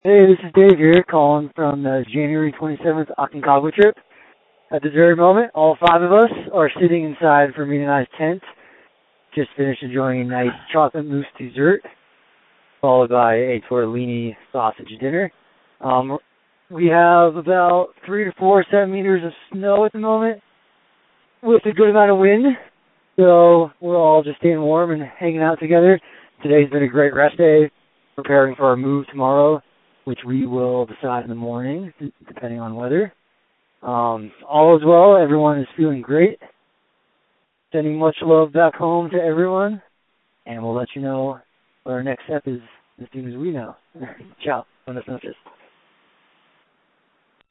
Hey, this is Dave here, calling from the January 27th Aconcagua trip. At this very moment, all five of us are sitting inside Fermin and I's tent, just finished enjoying a nice chocolate mousse dessert, followed by a tortellini sausage dinner. Um, we have about 3 to 4 centimeters of snow at the moment, with a good amount of wind, so we're all just staying warm and hanging out together. Today's been a great rest day, preparing for our move tomorrow, which we will decide in the morning, depending on weather. All is well. Everyone is feeling great. Sending much love back home to everyone, and we'll let you know what our next step is as soon as we know. Ciao. Buenas noches.